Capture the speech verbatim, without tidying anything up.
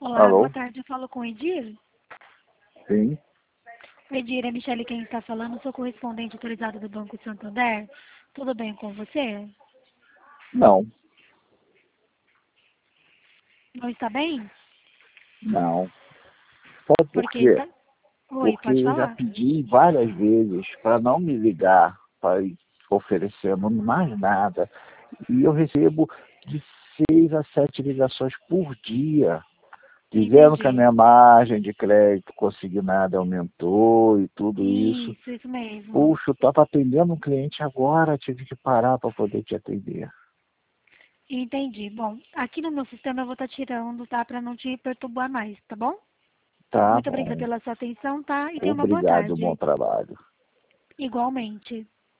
Olá, Alô? boa tarde. Eu falo com o Edir. Sim? Edir, é Michele quem está falando. Sou correspondente autorizado do Banco Santander. Tudo bem com você? Não, Não está bem? não. Sabe por Porque quê? está... Oi, Porque pode eu já falar. pedi várias vezes para não me ligar, para ir oferecendo mais nada. E eu recebo de seis a sete ligações por dia, dizendo que a Entendi. minha margem de crédito consignada aumentou e tudo isso. Isso, isso mesmo. Puxa, eu estava atendendo um cliente agora, tive que parar para poder te atender. Entendi. Bom, aqui no meu sistema eu vou estar tirando, tá? Para não te perturbar mais, tá bom? Tá Muito obrigada bom. pela sua atenção, tá? E tenha uma boa Obrigado, bom tarde. trabalho. Igualmente.